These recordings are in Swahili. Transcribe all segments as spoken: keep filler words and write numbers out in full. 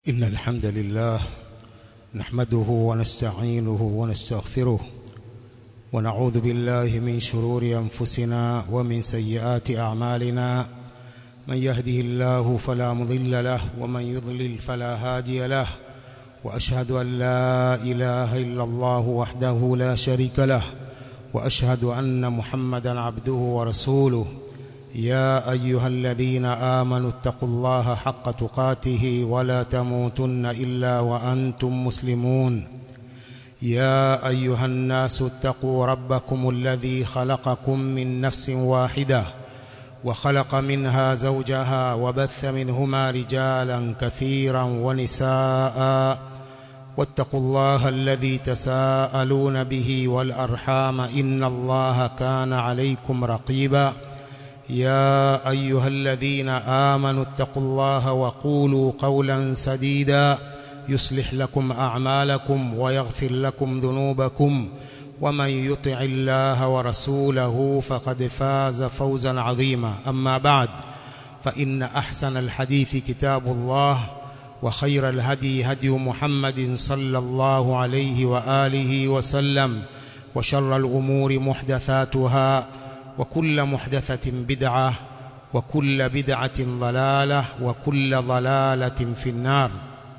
إن الحمد لله نحمده ونستعينه ونستغفره ونعوذ بالله من شرور أنفسنا ومن سيئات أعمالنا من يهده الله فلا مضل له ومن يضلل فلا هادي له وأشهد أن لا إله إلا الله وحده لا شريك له وأشهد أن محمدا عبده ورسوله يا أيها الذين آمنوا اتقوا الله حق تقاته ولا تموتن إلا وأنتم مسلمون يا أيها الناس اتقوا ربكم الذي خلقكم من نفس واحدة وخلق منها زوجها وبث منهما رجالا كثيرا ونساء واتقوا الله الذي تساءلون به والأرحام إن الله كان عليكم رقيبا يا أيها الذين آمنوا اتقوا الله وقولوا قولا سديدا يصلح لكم أعمالكم ويغفر لكم ذنوبكم ومن يطع الله ورسوله فقد فاز فوزا عظيما أما بعد فإن أحسن الحديث كتاب الله وخير الهدي هدي محمد صلى الله عليه وآله وسلم وشر الأمور محدثاتها وكل محدثة بدعة وكل بدعة ضلالة وكل ضلالة في النار.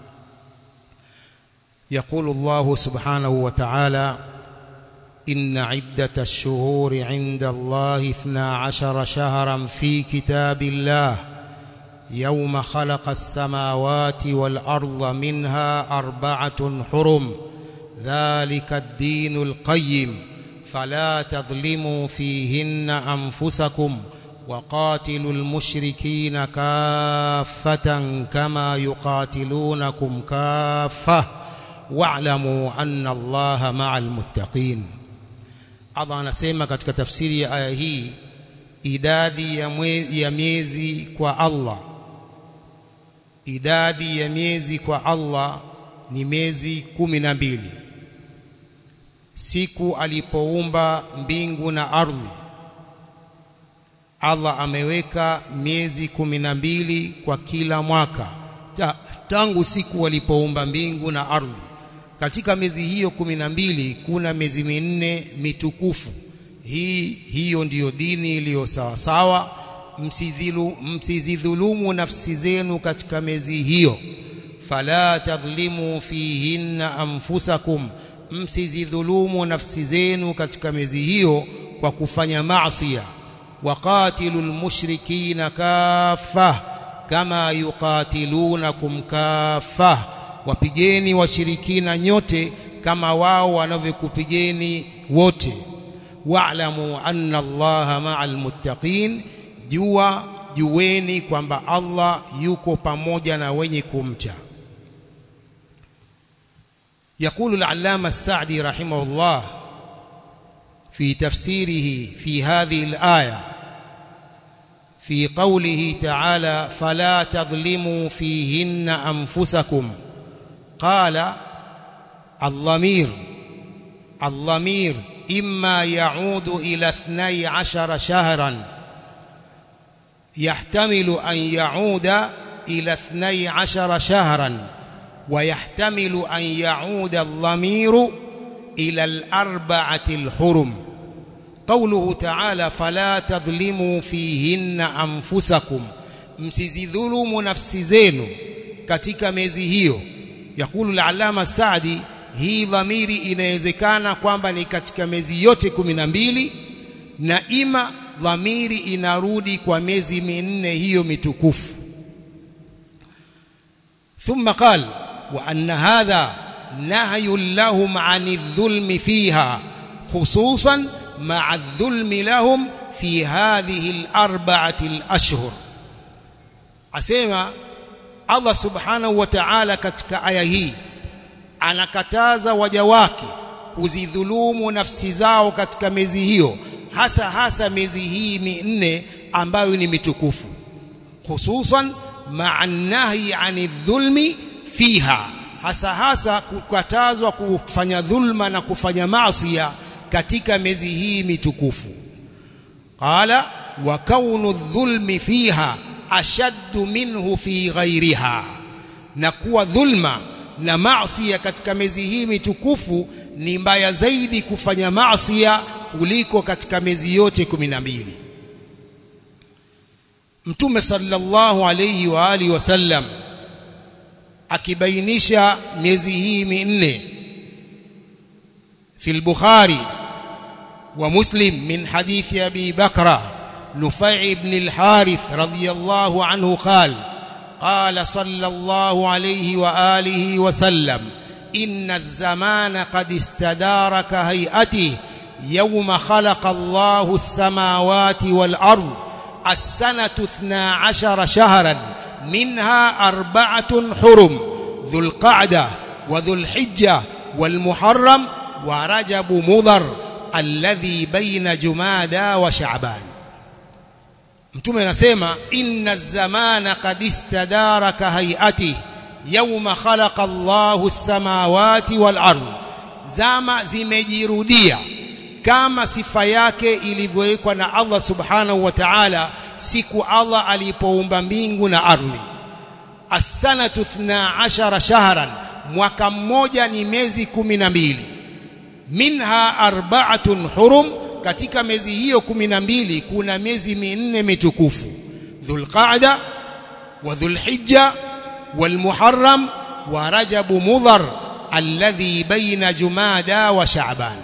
يقول الله سبحانه وتعالى إن عدة الشهور عند الله اثنا عشر شهرا في كتاب الله يوم خلق السماوات والأرض منها أربعة حرم ذلك الدين القيم فلا تظلموا فيهن أنفسكم وقاتلوا المشركين كافة كما يقاتلونكم كافة واعلموا أن الله مع المتقين. Allah anasema katika tafsiri ya aya hii idadi ya, ya miezi kwa Allah idadi ya miezi kwa Allah ni miezi kumi na mbili. Siku alipoumba mbingu na ardhi Allah ameweka miezi kumi na mbili kwa kila mwaka Ta, tangu siku alipoumba mbingu na ardhi. Katika miezi hiyo kumi na mbili kuna miezi minne mitukufu. Hii hiyo ndiyo dini iliyo sawa sawa. Msidhilu msizidhulumu nafsi zenu katika miezi hiyo. Fala tadhlimu fihinna anfusakum, msizidhulumu nafsi zenu katika miezi hiyo kwa kufanya maasi. Waqatilul mushrikina kaffa kama yuqatilunakum kaffa, wapigeni washirikina nyote kama wao wanavyokupigeni wote. Wa'lamu anna Allaha ma'al muttaqin, jua jueni kwamba Allah yuko pamoja na wenye kumcha. يقول العلامة السعدي رحمه الله في تفسيره في هذه الآية في قوله تعالى فلا تظلموا فيهن أنفسكم، قال الضمير الضمير إما يعود إلى اثني عشر شهرا، يحتمل أن يعود إلى اثني عشر شهرا ويحتمل أن يعود الضمير إلى الأربعة الحرم. قوله تعالى فلا تظلموا فيهن أنفسكم، msizidhulumu nafsi zenu katika miezi hiyo. Yakulu al-Allama Saadi, hii dhamiri inawezekana kwamba ni katika miezi yote kumi na mbili, na ima dhamiri inarudi kwa miezi minne hiyo mitukufu. ثم قال وأن هذا نهي لهم عن الظلم فيها خصوصا مع الظلم لهم في هذه الأربعة الأشهر. أسمع الله سبحانه وتعالى katika aya hii anakataza waja wake kuzidhulumu nafsi zao katika miezi hiyo, hasa hasa miezi hii minne ambayo ni mitukufu, hususan ma'a nahi 'ani dhulmi fiha, hasa hasa kukatazwa kufanya dhulma na kufanya maasi katika miezi hii mitukufu. Qala wa kaunu dhulmi fiha ashaddu minhu fi ghayriha, na kuwa dhulma na maasi katika miezi hii mitukufu ni mbaya zaidi kufanya maasi kuliko katika miezi yote kumi na mbili. Mtume sallallahu alayhi wa alihi wasallam akibainisha miezi hii minne في البخاري ومسلم من حديث أبي بكر نفيع بن الحارث رضي الله عنه قال قال صلى الله عليه وآله وسلم إن الزمان قد استدار كهيئته يوم خلق الله السماوات والأرض السنة اثنا عشر شهرا منها أربعة حرم ذو القعدة وذو الحجة والمحرم ورجب مضر الذي بين جمادى وشعبان. Mtume anasema inna az-zamana qad istadara ka hay'ati yawma khalaqa Allahu as-samawati wal ardh, zama zimejirudia kama sifa yake ilivyowekwa na Allah subhanahu wa ta'ala siku Allah alipoumba mbingu na ardhi. As-sanatu ithna ashara shahran, mwaka mmoja ni miezi kumi na mbili. Minha arba'atun hurum, katika miezi hiyo kumi na mbili kuna miezi minne mitukufu: Dhulqa'da wa Dhulhijja wal Muharram wa Rajab Mudhar alladhi baina Jumada wa Sha'ban.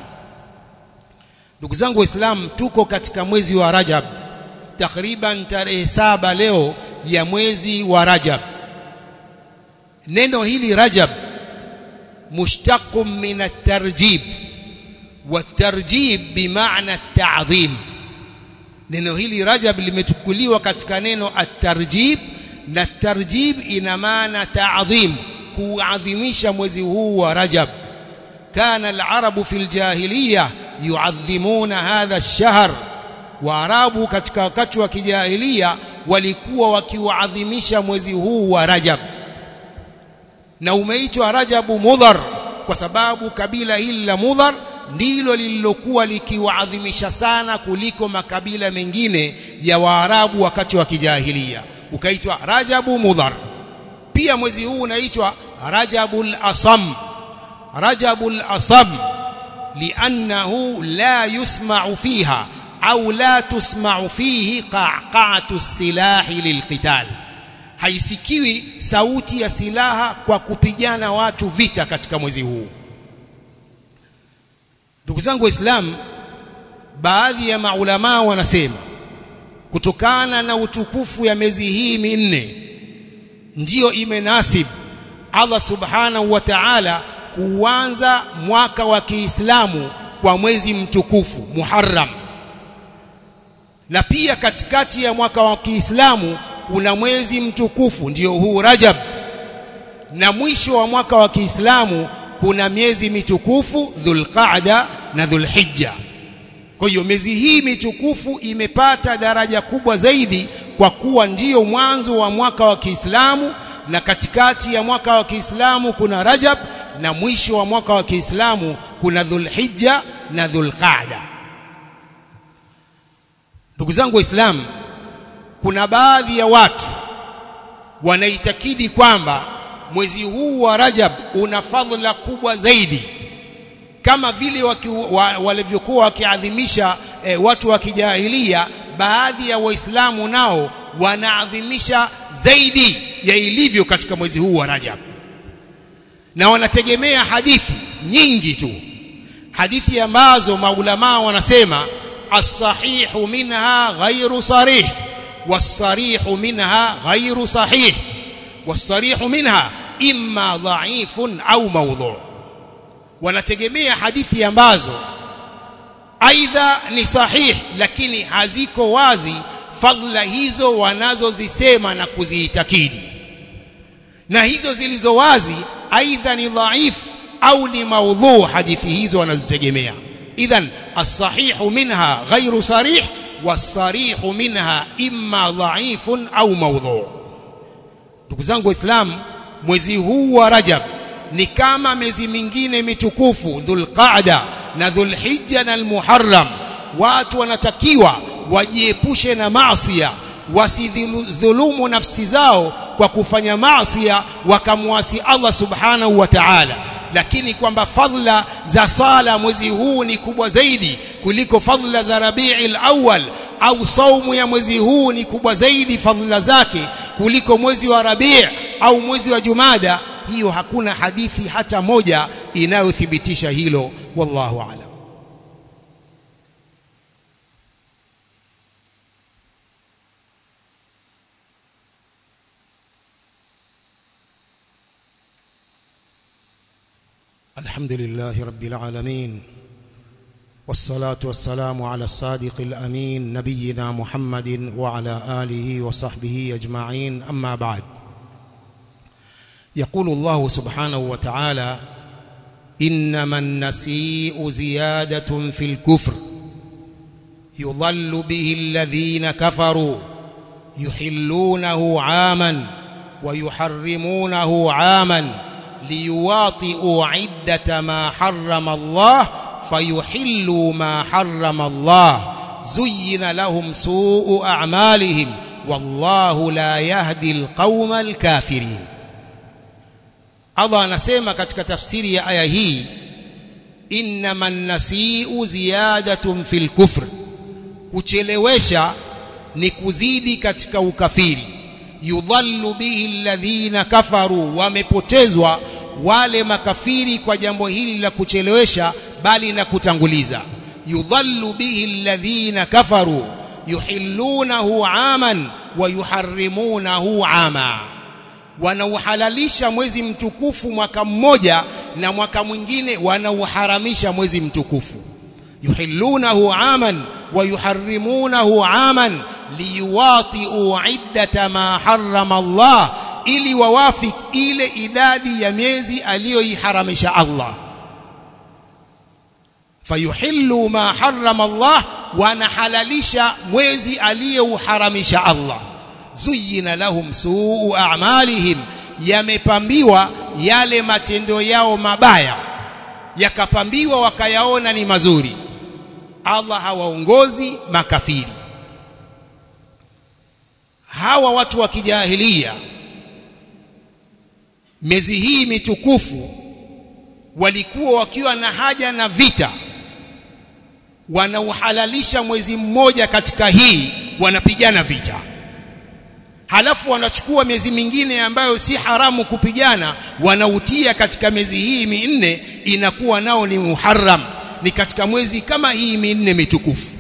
Ndugu zangu Waislamu, tuko katika mwezi wa Rajab, takriban tarehe saba leo ya mwezi wa Rajab. Neno hili Rajab mushtaqun min at-tarjib, والترجيب بمعنى التعظيم. neno hili Rajab limechukuliwa katika neno at-tarjib, na tarjib ina maana ta'zim, kuadhimisha mwezi huu wa Rajab. kana al-arabu fil jahiliya yu'adhimuna hadha ash-shahr, wa arabu katika wakati wa kijahiliya walikuwa wakiuadhimisha mwezi huu wa Rajab, na umeitwa Rajabu Mudhar kwa sababu kabila hili la Mudhar ndilo lililokuwa likiwaadhimisha sana kuliko makabila mengine ya Waarabu wakati wa kijahilia, ukaitwa Rajabu Mudhar. Pia mwezi huu unaitwa Rajabul Asam, Rajabul Asam li'annahu la yusma'u fiha au la tusma'u fihi qa'qa'atu as-silahi lilqital, haisikiwi sauti ya silaha kwa kupigana watu vita katika mwezi huu. Ndugu zangu Waislamu, baadhi ya maulama wanasema kutokana na utukufu ya miezi hii minne ndiyo imenasib Allah subhanahu wa ta'ala kuanza mwaka wa Kiislamu kwa mwezi mtukufu Muharram, na pia katikati ya mwaka wa Kiislamu kuna mwezi mtukufu ndio huu Rajab, na mwisho wa mwaka wa Kiislamu kuna miezi mitukufu Dhulqa'da na Dhulhijja. Kwa hiyo miezi hii mitukufu imepata daraja kubwa zaidi kwa kuwa ndiyo mwanzo wa mwaka wa Kiislamu, na katikati ya mwaka wa Kiislamu kuna Rajab, na mwisho wa mwaka wa Kiislamu kuna Dhulhijja na Dhulqa'da. Ndugu zangu Waislamu, kuna baadhi ya watu wanaitakidi kwamba mwezi huu wa Rajab una fadhila kubwa zaidi, kama vile walivyokuwa wakiadhimisha e, watu wa kijahilia. Baadhi ya Waislamu nao wanaadhimisha zaidi ya ilivyo katika mwezi huu wa Rajab, na wanategemea hadithi nyingi tu, hadithi ambazo maulama wanasema as-sahihu minha ghairu sarih was-sarihu minha ghairu sahih was-sarihu minha imma dha'ifun au mawdhu'. Wanategemea hadithi ambazo aidha ni sahih lakini haziko wazi fadhila hizo wanazozisema na kuziitakidi, na hizo zilizo wazi aidha ni dhaif au ni maudhu, hadithi hizo wanazitegemea. Idhan as-sahihu minha ghairu sarih was-sarihu minha imma dhaifun au mawdhu'. Ndugu zangu Waislamu, mwezi huu wa Rajab ni kama miezi mingine mitukufu Dhulqa'da na Dhulhijja na Al-Muharram. Watu wanatakiwa wajiepushe na maasi, wasidhulumu nafsi zao kwa kufanya maasi wakamwasi Allah subhanahu wa ta'ala, lakini kwamba fadhila za sala mwezi huu ni kubwa zaidi kuliko fadhila za Rabiul Awwal, au saumu ya mwezi huu ni kubwa zaidi fadhila zake kuliko mwezi wa Rabi' au mwezi wa Jumada, hiyo hakuna hadithi hata moja inayothibitisha hilo. Wallahu a'lam. Alhamdulillahi rabbil alamin, wassalatu wassalamu ala as-sadiqil amin nabiyyina Muhammadin wa ala alihi wa sahbihi ajma'in, amma ba'd. يقول الله سبحانه وتعالى: إنما النسيء زيادة في الكفر يضل به الذين كفروا يحلونه عاما ويحرمونه عاما ليواطئوا عدة ما حرم الله فيحلوا ما حرم الله زين لهم سوء أعمالهم والله لا يهدي القوم الكافرين. Allah anasema katika tafsiri ya aya hii, innaman nasi'u ziyadatun fil kufr, kuchelewesha ni kuzidi katika ukafiri. Yudhallu bihi alladhina kafaru, wamepotezwa wale makafiri kwa jambo hili la kuchelewesha bali na kutanguliza. Yudhallu bihi alladhina kafaru yuhillunahu aman wa yuharrimunahu ama, wanauhalalisha mwezi mtukufu mwaka mmoja na mwaka mwingine wanauharamisha mwezi mtukufu. Yuhillunahu aman wa yuharrimunahu aman liwati'u iddata ma harrama Allah, ili wawafik ile idadi ya miezi aliyoiharamisha Allah. Fayuhillu ma harrama Allah, wanahalalisha mwezi aliyouharamisha Allah. Zuyina lahum suu a'malihim, yamepambiwa yale matendo yao mabaya, yakapambiwa wakayaona ni mazuri. Allah hawaongozi makafiri. Hawa watu wa kijahilia, miezi hii mitukufu walikuwa wakiwa na haja na vita, wanauhalalisha mwezi mmoja katika hii, wanapigana vita. Halafu wanachukua miezi mingine ambayo si haramu kupigana, wanautia katika miezi hii minne, inakuwa nao ni muharram, ni katika mwezi kama hii minne mitukufu.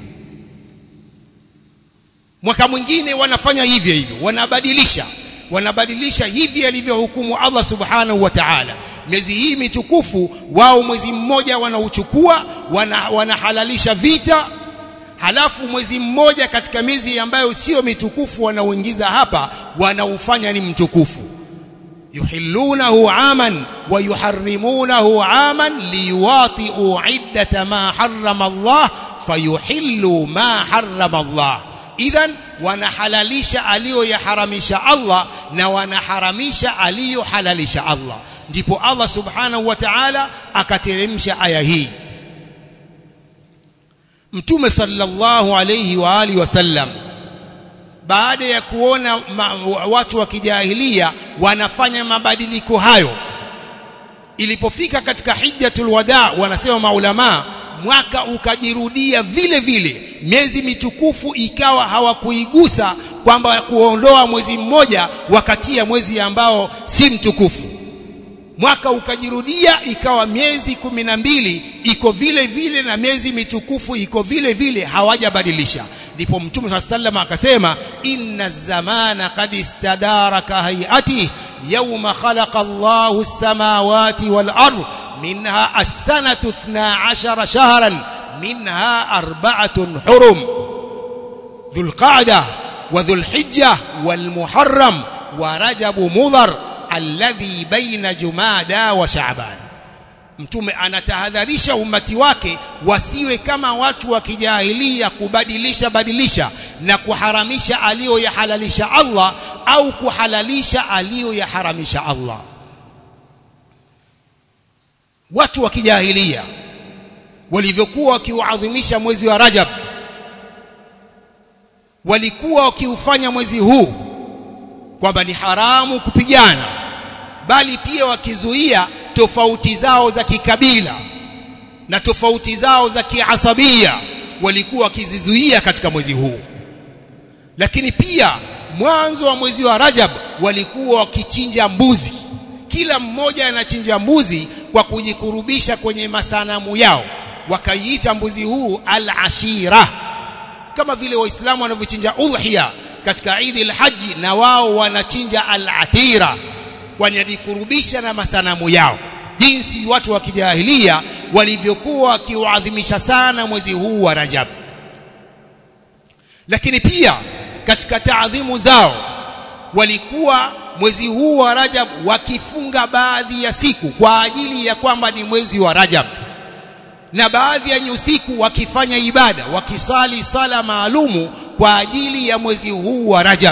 Mwaka mwingine wanafanya hivyo hivyo, wanabadilisha wanabadilisha hivi alivyohukumu Allah subhanahu wa ta'ala. Miezi hii mitukufu wao mwezi mmoja wanauchukua, wana, wanahalalisha vita. Halafu mwezi mmoja katika miezi ambayo sio mitukufu wanauingiza hapa, wanaufanya ni mtukufu. Yuhillunahu aman wa yuharrimunahu aman liwati'u iddata ma harrama Allah fayuhillu ma harrama Allah. Idhan wanahalalisha aliyoyaharamisha Allah na wanaharamisha aliyohalalisha Allah. Ndipo Allah subhanahu wa ta'ala akateremsha aya hii. Mtume sallallahu alayhi wa alihi wasallam, baada ya kuona ma, watu wa kijahilia wanafanya mabadiliko hayo, ilipofika katika hijjatul wada, wanasema maulama, mwaka ukajirudia vile vile, miezi mitukufu ikawa hawakuigusa kwamba kuondoa mwezi mmoja wakatia mwezi ambao si mtukufu. Mwaka ukajirudia ikawa miezi kumi na mbili iko vile vile na miezi mitukufu iko vile vile, hawajabadilisha. Ndipo Mtume sallallahu alayhi wasallam akasema, inna zamana qad istadara ka hayati yawma khalaqa Allahu as-samawati wal ardh minha as-sanatu ithna ashara shahran minha arba'atun hurum dhul qa'dah wa dhul hijjah wal muharram wa rajab mudhar alladhi baina jumada wa sha'ban. Mtume anatahadharisha umati wake wasiwe kama watu wa kijahilia, kubadilisha badilisha na kuharamisha aliyoyahalalisha Allah au kuhalalisha aliyoyaharamisha Allah. Watu wa kijahilia walivyokuwa wakiuadhimisha mwezi wa Rajab, walikuwa wakiufanya mwezi huu kwamba ni haramu kupigana, bali pia wakizuia tofauti zao za kikabila na tofauti zao za kiasabia, walikuwa wakizizuia katika mwezi huu. Lakini pia mwanzo wa mwezi wa Rajab walikuwa wakichinja mbuzi, kila mmoja anachinja mbuzi kwa kujikurubisha kwenye masanamu yao, wakaiita mbuzi huu al-ashira, kama vile waislamu wanavyochinja udhiya katika Eid al-Hajj, na wao wanachinja al-atira, wanajikurubisha na masanamu yao, jinsi watu wa kijahilia walivyokuwa wakiuadhimisha sana mwezi huu wa Rajab. Lakini pia katika taadhimu zao walikuwa mwezi huu wa Rajab wakifunga baadhi ya siku kwa ajili ya kwamba ni mwezi wa Rajab, na baadhi ya usiku wakifanya ibada, wakisali sala maalumu kwa ajili ya mwezi huu wa Rajab,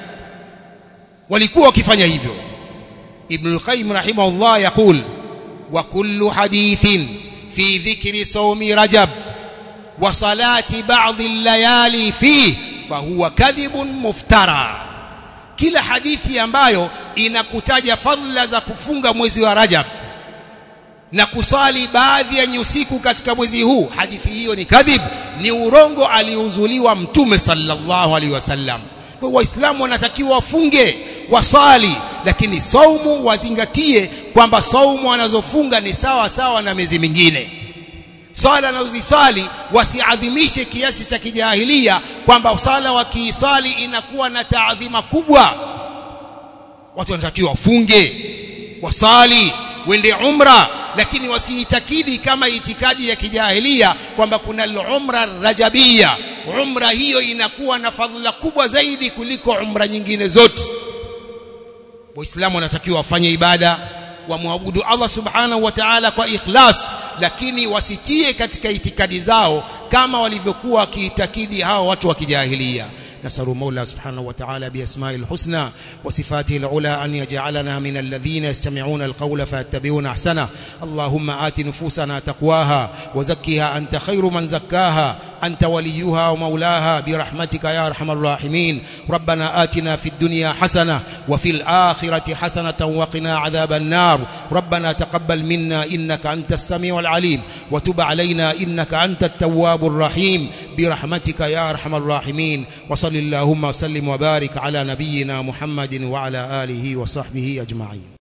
walikuwa wakifanya hivyo. Ibn al-Qayyim rahimahullah yaqul: wa kullu hadithin fi dhikri sawmi Rajab wa salati ba'd al-layali fi fahuwa kadhibun muftara. Kila hadithi ambayo inakutaja fadhila za kufunga mwezi wa Rajab na kusali baadhi ya usiku katika mwezi huu, hadithi hiyo ni kadhib, ni urongo aliuzuliwa Mtume sallallahu alaihi wasallam. Kwa waislamu wanatakiwa wafunge, wasali, lakini saumu wazingatie kwamba saumu wanazofunga ni sawa sawa na miezi mingine. Sala na uzisali wasiadhimishe kiasi cha kijahilia kwamba sala wakiisali inakuwa na taadhima kubwa. Watu wanatakiwa wafunge, wasali, wende umra, lakini wasiitakidi kama itikadi ya kijahilia kwamba kuna al-umra rajabia. Umra hiyo inakuwa na fadhila kubwa zaidi kuliko umra nyingine zote. Waislamu wanatakiwa wafanye ibada, wamwabudu Allah subhanahu wa ta'ala kwa ikhlas, lakini wasitie katika itikadi zao kama walivyokuwa kiitakidi hao watu wa kijahilia. نسأل مولى سبحانه وتعالى بأسماء الحسنى وصفاته العلى أن يجعلنا من الذين يستمعون القول فيتبعون أحسنه. اللهم آت نفوسنا تقواها وزكها أنت خير من زكاها، أنت وليها ومولاها برحمتك يا أرحم الراحمين. ربنا آتنا في الدنيا حسنة وفي الآخرة حسنة وقنا عذاب النار. ربنا تقبل منا إنك أنت السميع العليم، وتب علينا إنك أنت التواب الرحيم برحمتك يا أرحم الراحمين. وصل اللهم وسلم وبارك على نبينا محمد وعلى آله وصحبه أجمعين.